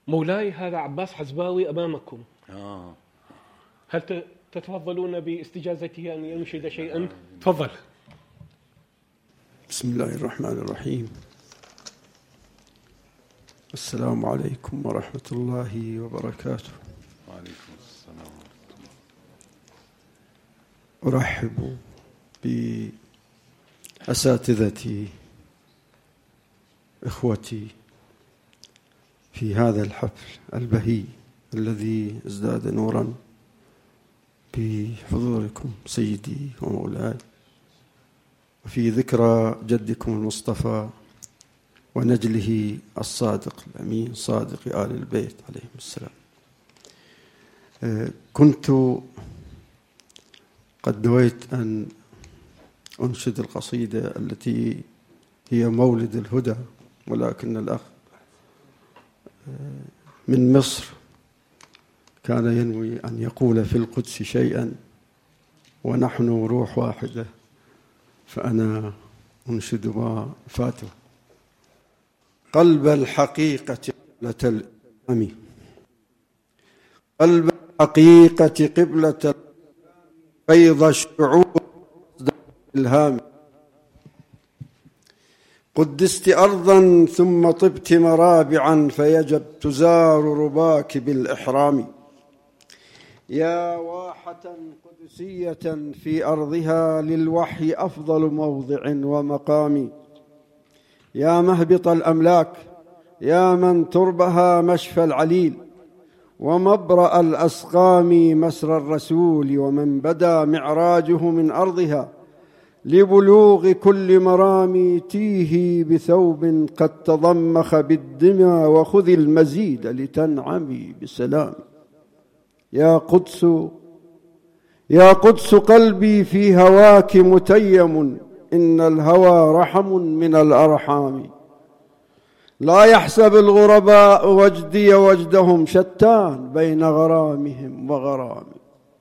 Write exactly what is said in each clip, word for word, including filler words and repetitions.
مولاي هذا عباس حزباوي أمامكم. آه. هل تتفضلون باستجازته أن ينشد شيئا؟ تفضل. بسم الله الرحمن الرحيم. السلام عليكم ورحمة الله وبركاته. وعليكم السلام. أرحب بأساتذتي إخوتي في هذا الحفل البهي الذي ازداد نورا بحضوركم سيدي ومولاي، وفي ذكرى جدكم المصطفى ونجله الصادق الأمين صادق آل البيت عليهم السلام. كنت قد نويت أن أنشد القصيدة التي هي مولد الهدى، ولكن الأخ من مصر كان ينوي أن يقول في القدس شيئا ونحن روح واحدة، فأنا أنشد ما فاته. قلب الحقيقة قبلة الإسلام، قلب الحقيقة قبلة فيض الشعور الهام، قدست أرضا ثم طبت مرابعا فيجب تزار رباك بالإحرام. يا واحة قدسية في أرضها للوحي أفضل موضع ومقام، يا مهبط الأملاك، يا من تربها مشفى العليل ومبرأ الأسقام، مسرى الرسول ومن بدا معراجه من أرضها لبلوغ كل مرام، تيه بثوب قد تضمخ بالدمى وخذ المزيد لتنعمي بسلام. يا قدس يا قدس قلبي في هواك متيم، إن الهوى رحم من الأرحام. لا يحسب الغرباء وجدي وجدهم، شتان بين غرامهم وغرامي.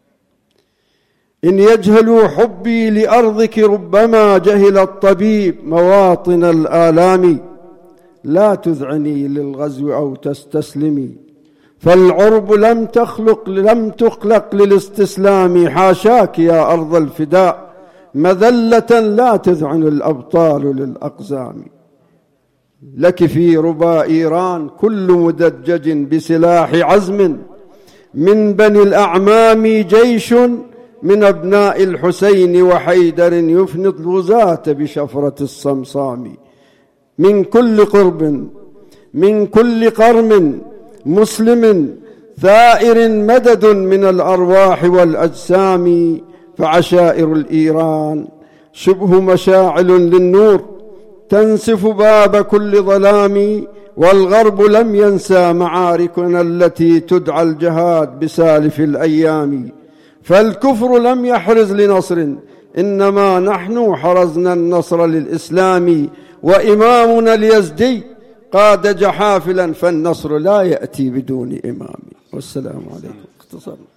إن يجهلوا حبي لأرضك ربما جهل الطبيب مواطن الآلام. لا تذعني للغزو أو تستسلمي، فالعرب لم تخلق لم تخلق للاستسلام. حاشاك يا أرض الفداء مذلة لا تذعن الأبطال للأقزام. لك في ربا إيران كل مدجج بسلاح عزم، من بني الأعمام جيش من أبناء الحسين وحيدر يفني الغزاة بشفرة الصمصام. من كل قرب من كل قرم مسلم ثائر مدد من الأرواح والأجسام. فعشائر الإيران شبه مشاعل للنور تنسف باب كل ظلام، والغرب لم ينسى معاركنا التي تدعى الجهاد بسالف الأيام. فالكفر لم يحرز لنصر، إنما نحن حرزنا النصر للإسلام. وإمامنا اليزدي قاد جحافلا، فالنصر لا يأتي بدون إمام. والسلام عليكم. اختصر.